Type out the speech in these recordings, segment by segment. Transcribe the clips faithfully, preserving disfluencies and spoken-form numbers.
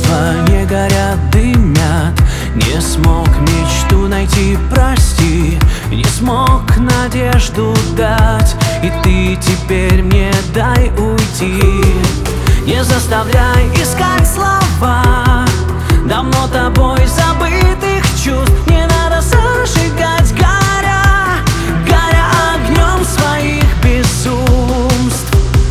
чувства не горят, дымят. Не смог мечту найти, прости. Не смог надежду дать, и ты теперь мне дай уйти. Не заставляй искать слова давно тобой забытых чувств. Не надо зажигать, горя, горя огнем своих безумств.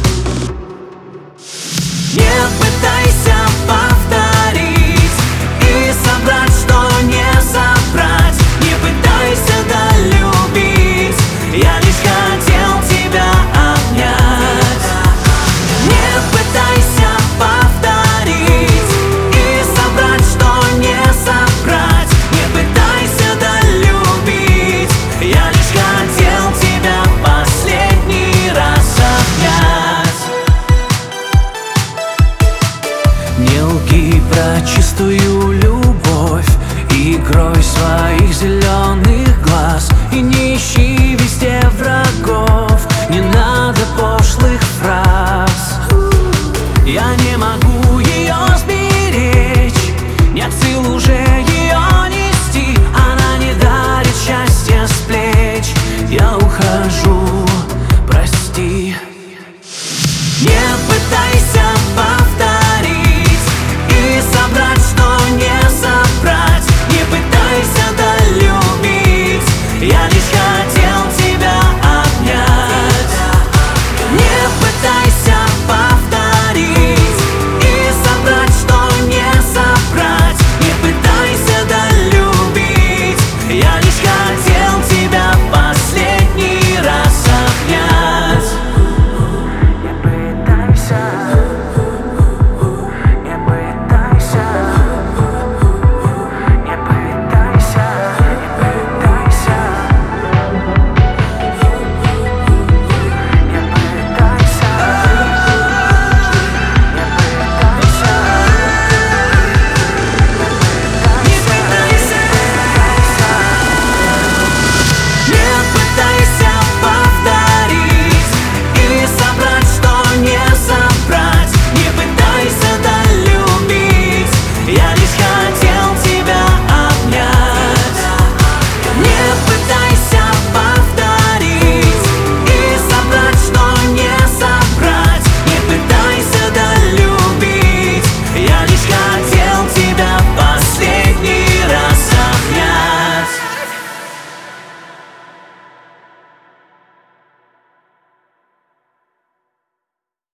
Не пытайся повторить и собрать, что не собрать. Не пытайся долюбить, я лишь хотел тебя обнять. Не пытайся повторить и собрать, что не собрать. Не пытайся долюбить, я лишь хотел тебя последний раз обнять. Не лги про чистую любовь игрой своих зеленых глаз. И не ищи везде врагов, не надо пошлых фраз. Я не